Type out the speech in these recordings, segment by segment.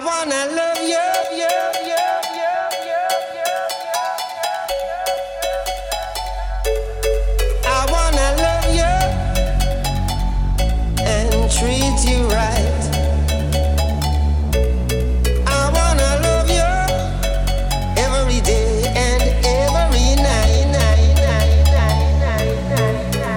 wanna love you, you, you, you, you, you. I wanna love you and treat you right. I wanna love you every day and every night, night, night, night, night, night, night.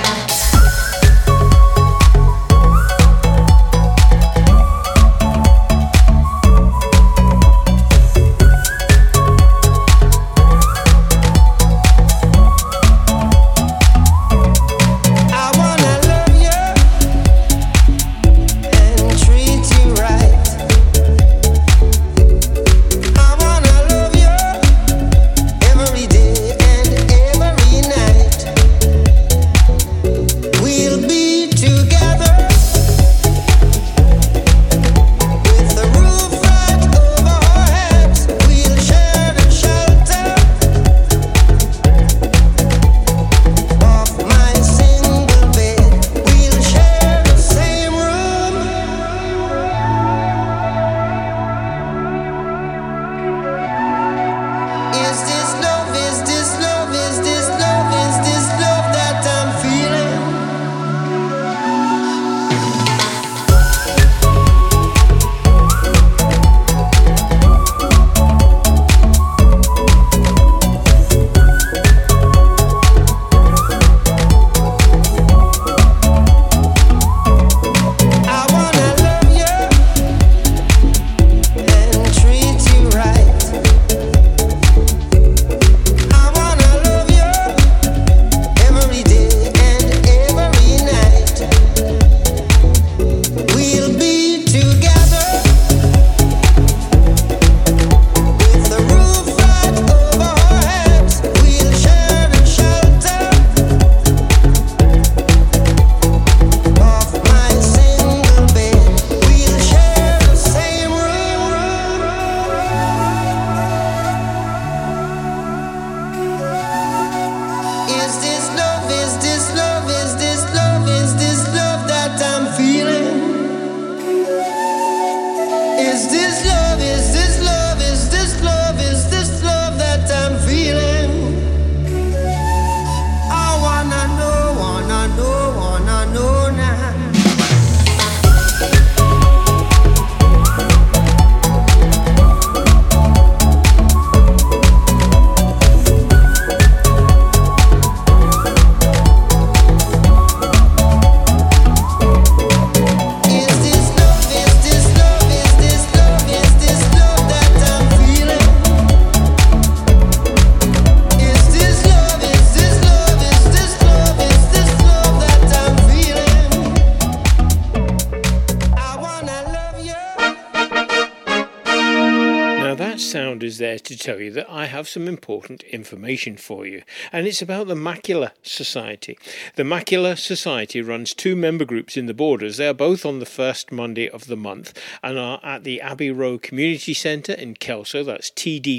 Sound is there to tell you that I have some important information for you, and it's about the Macular Society. The Macular Society runs two member groups in the Borders. They are both on the first Monday of the month and are at the Abbey Row Community Centre in Kelso, that's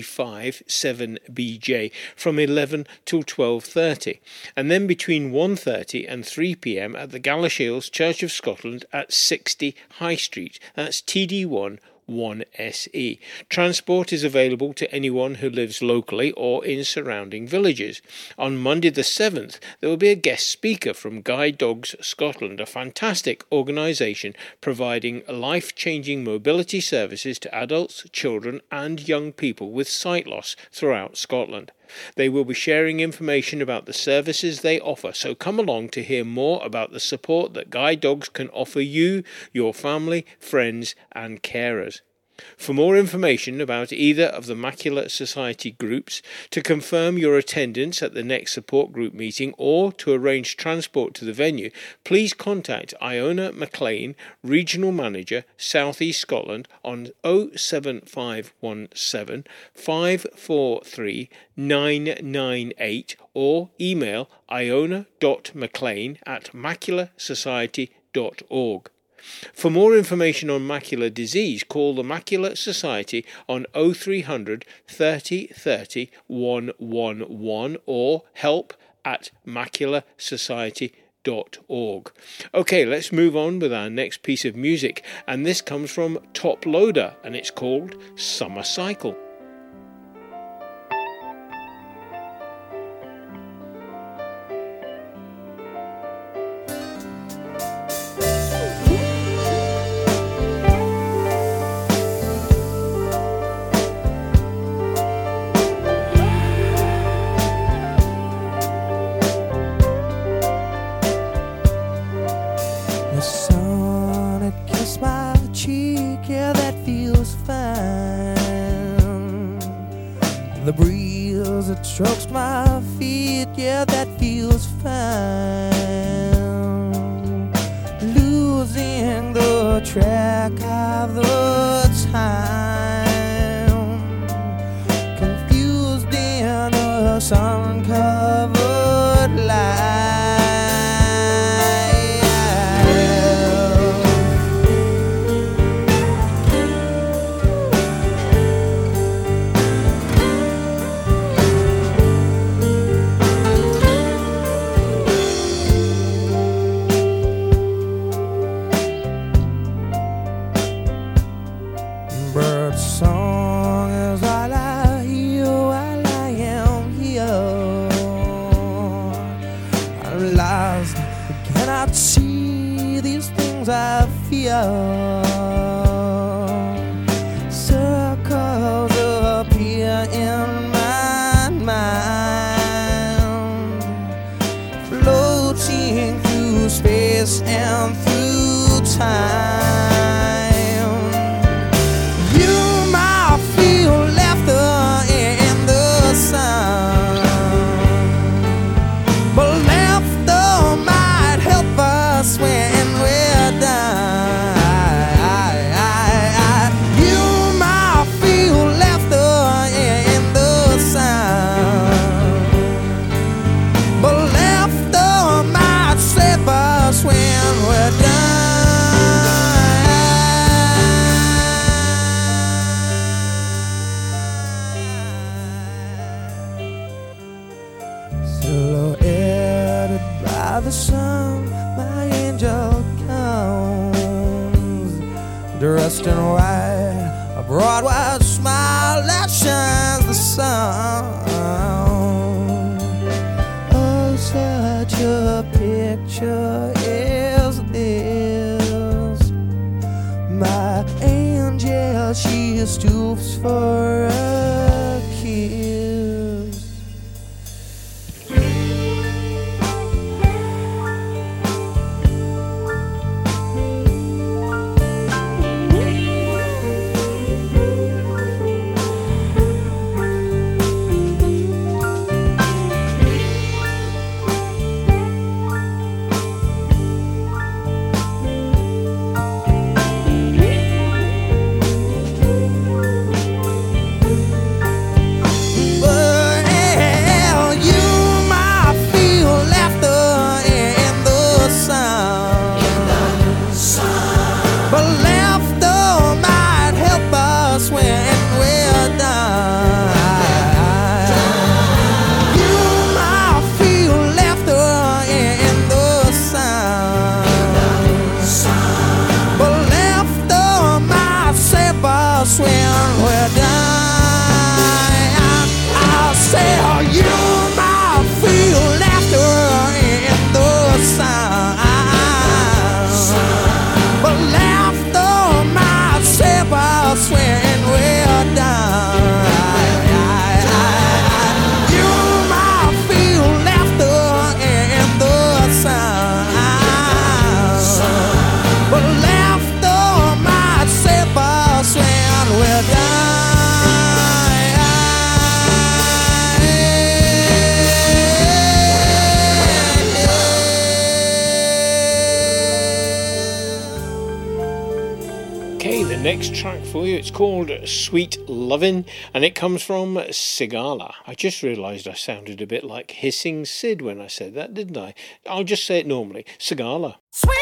TD5 7BJ, from 11 till 12:30, and then between 1:30 and 3pm at the Galashiels Church of Scotland at 60 High Street, that's TD1 1SE. Transport is available to anyone who lives locally or in surrounding villages. On Monday the 7th, there will be a guest speaker from Guide Dogs Scotland, a fantastic organisation providing life-changing mobility services to adults, children and young people with sight loss throughout Scotland. They will be sharing information about the services they offer, so come along to hear more about the support that Guide Dogs can offer you, your family, friends and carers. For more information about either of the Macular Society groups, to confirm your attendance at the next support group meeting or to arrange transport to the venue, please contact Iona McLean, Regional Manager, South East Scotland on 07517 543 998 or email iona.mclean@macularsociety.org. For more information on macular disease, call the Macular Society on 0300 30 30 111 or help@macularsociety.org. Okay, let's move on with our next piece of music, and this comes from Top Loader, and it's called Summer Cycle. The breeze that strokes my feet, yeah, that feels fine. Losing the track of the time, confused in a sun-covered light. I feel circles appear in my mind, floating through space and through time. You might feel left in the sun, but laughter might help us when we're done. You might feel laughter in the sun, but laughter might save us when we're done. Silhouetted by the sun, my angel comes, dressed in white, a broad white smile that shines the sun. Oh, such a picture is this. My angel, she stoops for a kiss. Next track for you, it's called Sweet Lovin', and it comes from Sigala. I just realised I sounded a bit like Hissing Sid when I said that, didn't I? I'll just say it normally. Sigala. Sweet.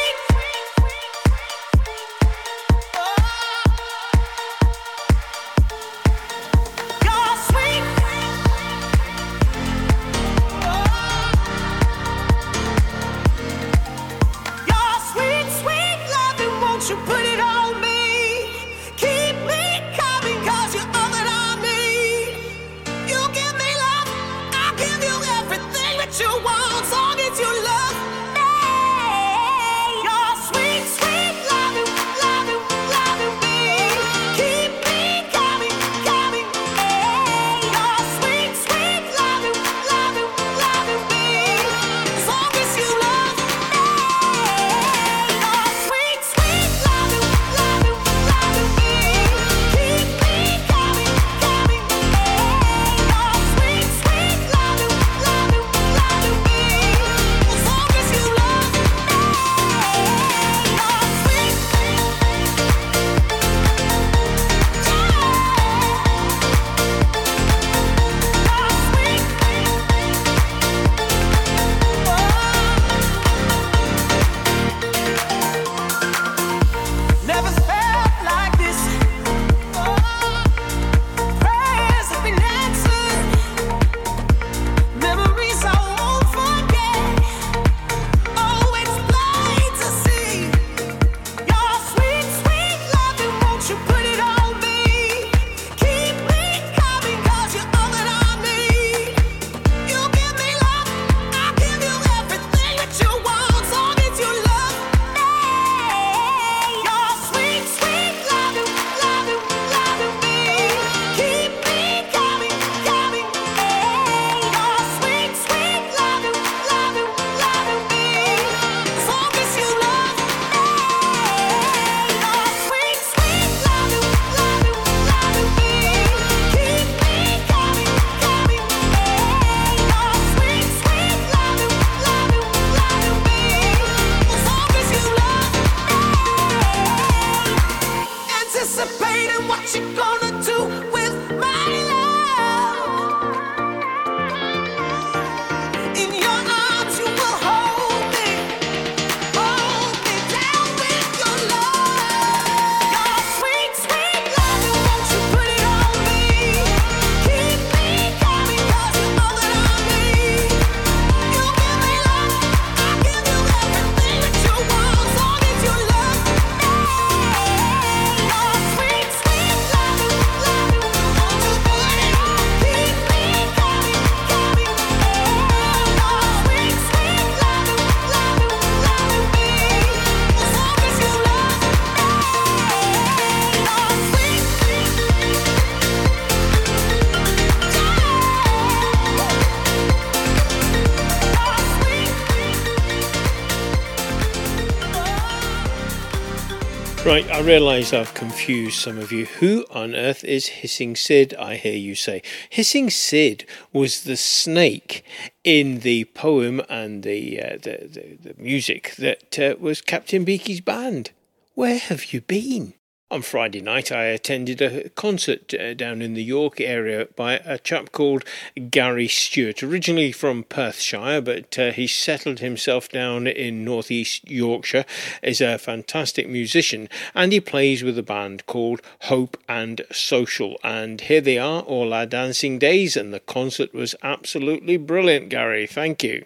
Right, I realise I've confused some of you. Who on earth is Hissing Sid, I hear you say? Hissing Sid was the snake in the poem and the music that was Captain Beaky's band. Where have you been? On Friday night, I attended a concert down in the York area by a chap called Gary Stewart, originally from Perthshire, but he settled himself down in northeast Yorkshire, is a fantastic musician, and he plays with a band called Hope and Social. And here they are, All Our Dancing Days, and the concert was absolutely brilliant, Gary. Thank you.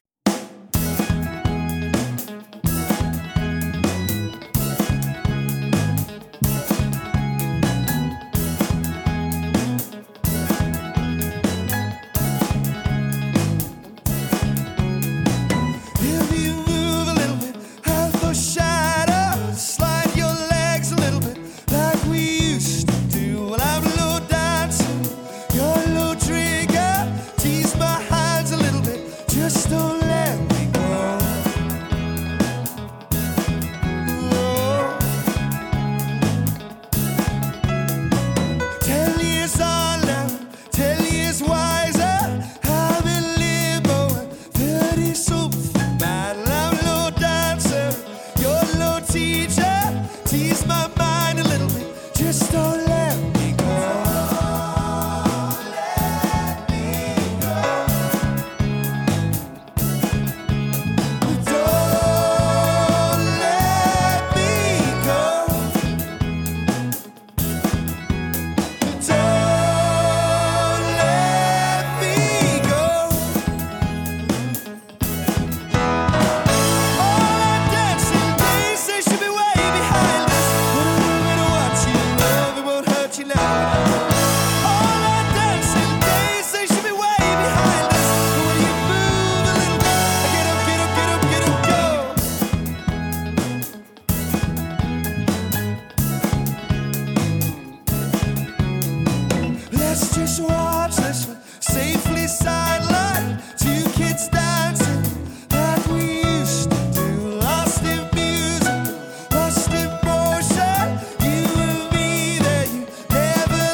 Never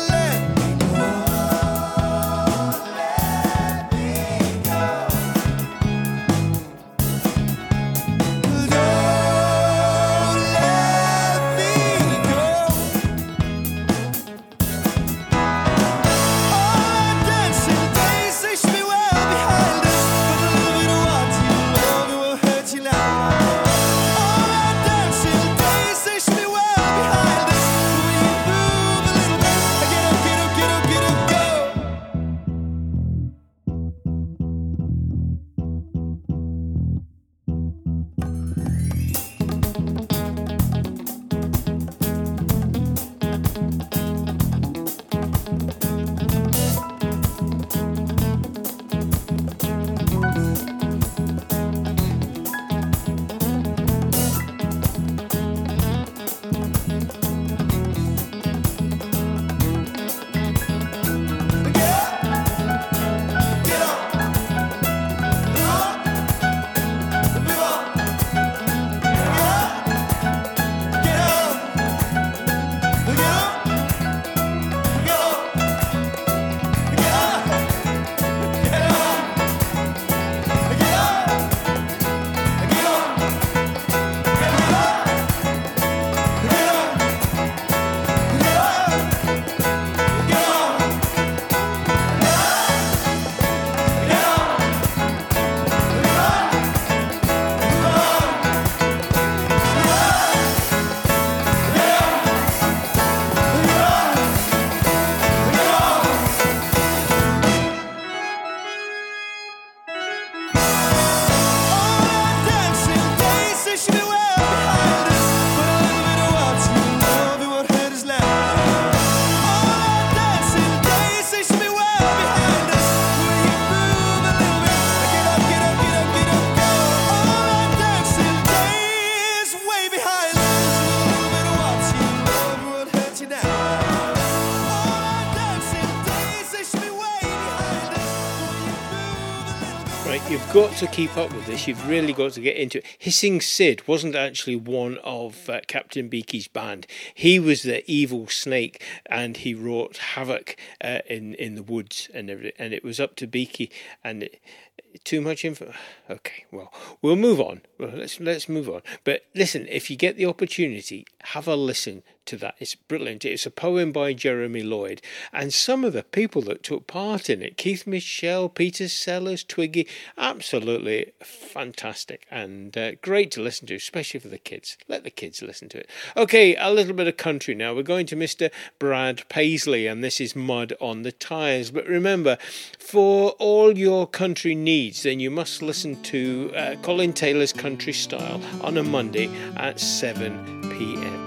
You've got to keep up with this. You've really got to get into it. Hissing Sid wasn't actually one of Captain Beaky's band. He was the evil snake, and he wrought havoc in the woods and everything. And it was up to Beaky. And too much info. Okay, well, we'll move on. Well, let's move on. But listen, if you get the opportunity, have a listen to that. It's brilliant. It's a poem by Jeremy Lloyd, and some of the people that took part in it: Keith Michelle, Peter Sellers, Twiggy. Absolutely fantastic and great to listen to, especially for the kids. Let the kids listen to it. Okay, a little bit of country now. We're going to Mr. Brad Paisley, and this is Mud on the Tires. But remember, for all your country needs, then you must listen to Colin Taylor's Country Style on a Monday at 7 p.m.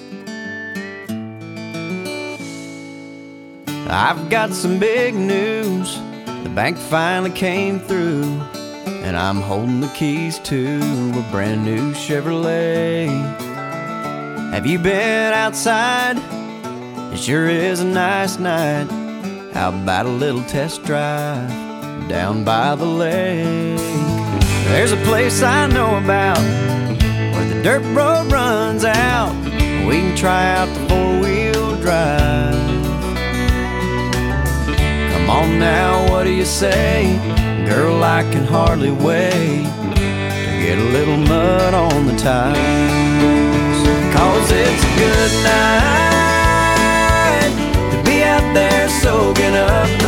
I've got some big news. The bank finally came through, and I'm holding the keys to a brand new Chevrolet. Have you been outside? It sure is a nice night. How about a little test drive down by the lake? There's a place I know about where the dirt road runs out. We can try out the four-wheel drive. Come on now, what do you say? Girl, I can hardly wait to get a little mud on the tires. 'Cause it's a good night to be out there soaking up the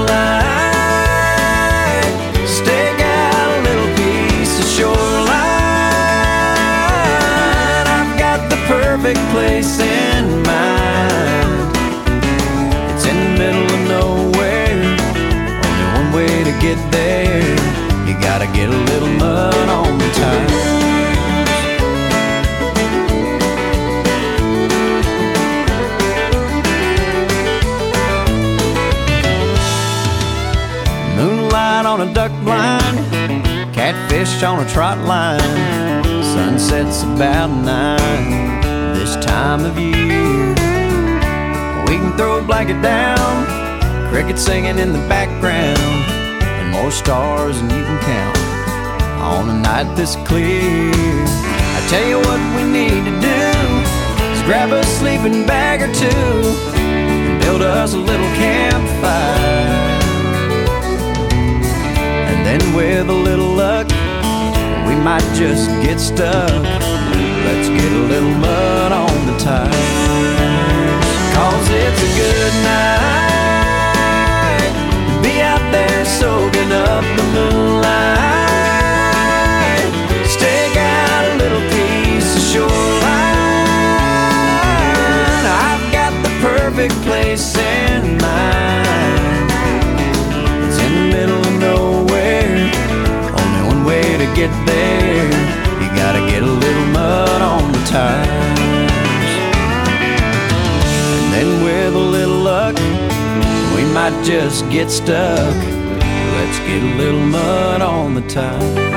moonlight. Stake out a little piece of shoreline. I've got the perfect place in mind. It's in the middle of nowhere, only one way to get there. You gotta get a little mud on the tires. Moonlight on a duck blind, catfish on a trot line. Sunset's about 9 this time of year. We can throw a blanket down, crickets singing in the background, and more stars than you can count on a night this clear. I tell you what we need to do is grab a sleeping bag or two and build us a little campfire. And then with a little luck, we might just get stuck. Let's get a little mud on the tires. 'Cause it's a good night to be out there soaking up the moonlight. Stake out a little piece of shoreline. I've got the perfect place in mind. It's in the middle of nowhere, only one way to get there. You gotta get a little mud on the tires. And with a little luck, we might just get stuck. Let's get a little mud on the tires.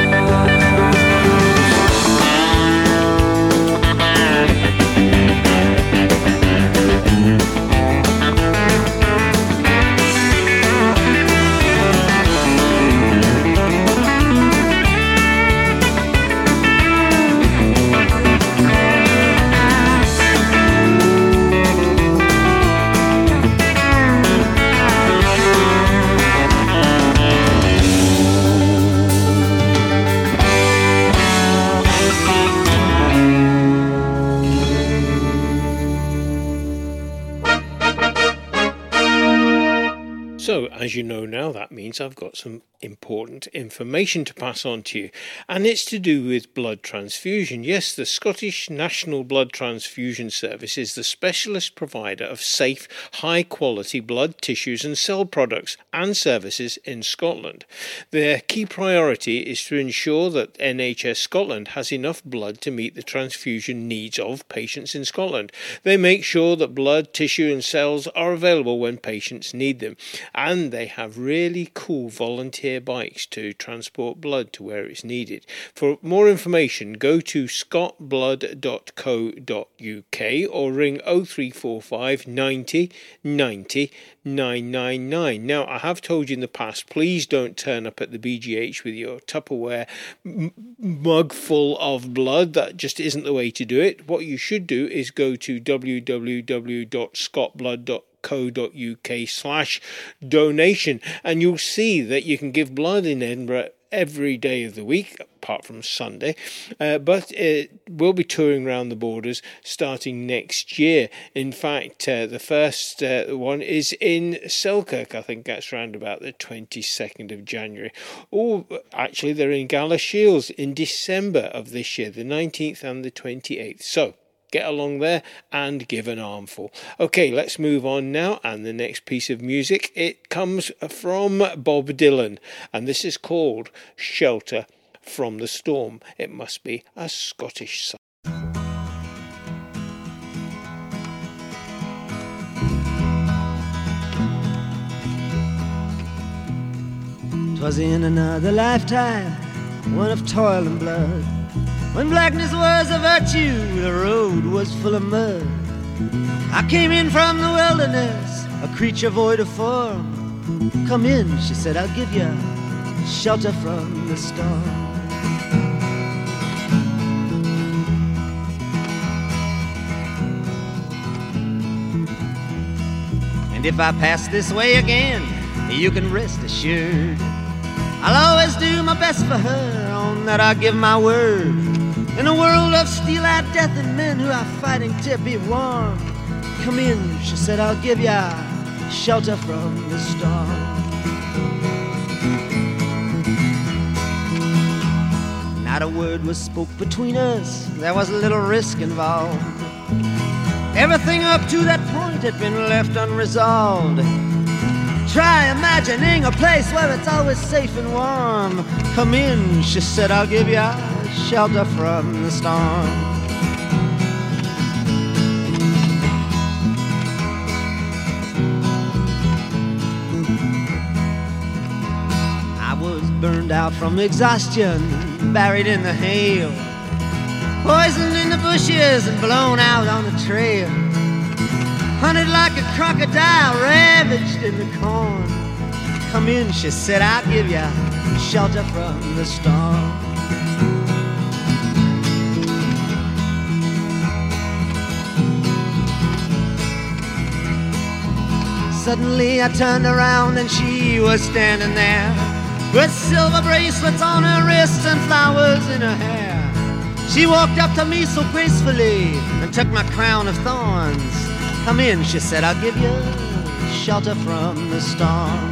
So, as you know now, that means I've got some important information to pass on to you, and it's to do with blood transfusion. Yes, the Scottish National Blood Transfusion Service is the specialist provider of safe, high-quality blood, tissues and cell products and services in Scotland. Their key priority is to ensure that NHS Scotland has enough blood to meet the transfusion needs of patients in Scotland. They make sure that blood, tissue and cells are available when patients need them, and they have really cool volunteer volunteer bikes to transport blood to where it's needed. For more information, go to scottblood.co.uk or ring 0345 90 90 999. Now, I have told you in the past, please don't turn up at the BGH with your Tupperware mug full of blood. That just isn't the way to do it. What you should do is go to www.scottblood.co.uk/donation, and you'll see that you can give blood in Edinburgh every day of the week apart from Sunday, but we'll be touring around the borders starting next year. In fact, the first one is in Selkirk. I think that's around about the 22nd of January. Oh, actually they're in Galashiels in December of this year, the 19th and the 28th. So get along there and give an armful. Okay, let's move on now. And the next piece of music, it comes from Bob Dylan, and this is called Shelter from the Storm. It must be a Scottish song. 'Twas in another lifetime, one of toil and blood, when blackness was a virtue, the road was full of mud. I came in from the wilderness, a creature void of form. Come in, she said, I'll give you shelter from the storm. And if I pass this way again, you can rest assured I'll always do my best for her, on that I give my word. In a world of steel-eyed death and men who are fighting to be warm, come in, she said, I'll give ya shelter from the storm. Not a word was spoke between us, there was a little risk involved. Everything up to that point had been left unresolved. Try imagining a place where it's always safe and warm. Come in, she said, I'll give you shelter from the storm. I was burned out from exhaustion, buried in the hail, poisoned in the bushes and blown out on the trail. Hunted like a crocodile, ravaged in the corn. Come in, she said, I'll give you shelter from the storm. Suddenly I turned around and she was standing there, with silver bracelets on her wrists and flowers in her hair. She walked up to me so gracefully and took my crown of thorns. Come in, she said, I'll give you shelter from the storm.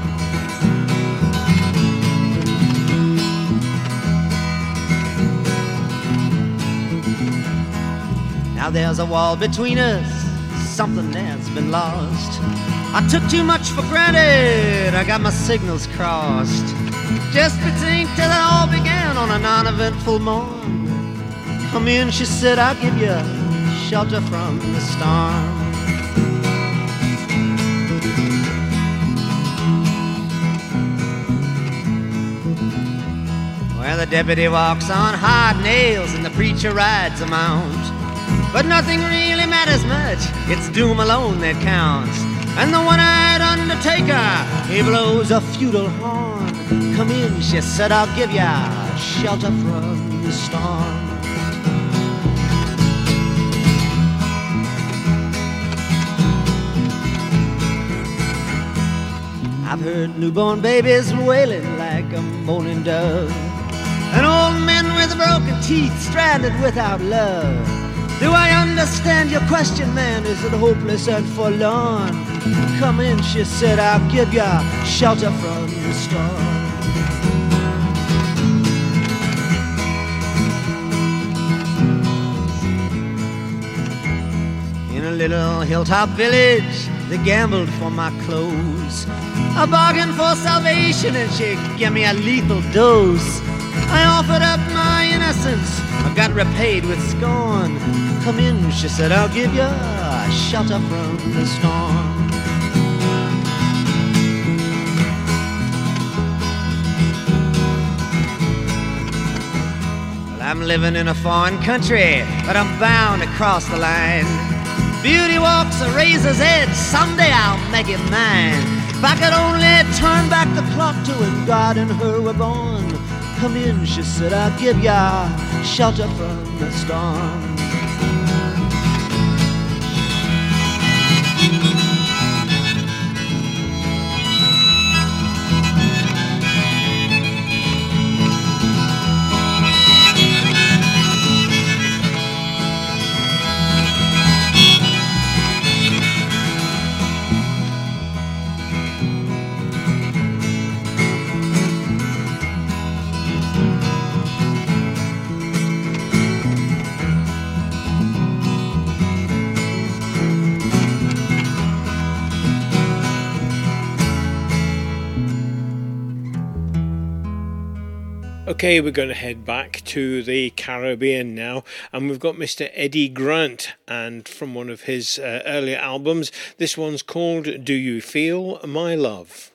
Now there's a wall between us, something that's been lost. I took too much for granted, I got my signals crossed. Just think till it all began on a non-eventful morn. Come in, she said, I'll give you shelter from the storm. Well, the deputy walks on hard nails and the preacher rides a mount. But nothing really matters much, it's doom alone that counts. And the one-eyed undertaker, he blows a feudal horn. Come in, she said, I'll give ya shelter from the storm. I've heard newborn babies wailing like a moaning dove, and old men with broken teeth stranded without love. Do I understand your question, man? Is it hopeless and forlorn? Come in, she said, I'll give ya shelter from the storm. In a little hilltop village, they gambled for my clothes. I bargained for salvation and she gave me a lethal dose. I offered up my innocence, I got repaid with scorn. Come in, she said, I'll give you shelter from the storm. living in a foreign country, but I'm bound to cross the line. Beauty walks a razor's edge, someday I'll make it mine. If I could only turn back the clock to when God and her were born. Come in, she said, I'll give ya shelter from the storm. Okay, we're going to head back to the Caribbean now, and we've got Mr. Eddie Grant, and from one of his earlier albums, this one's called Do You Feel My Love?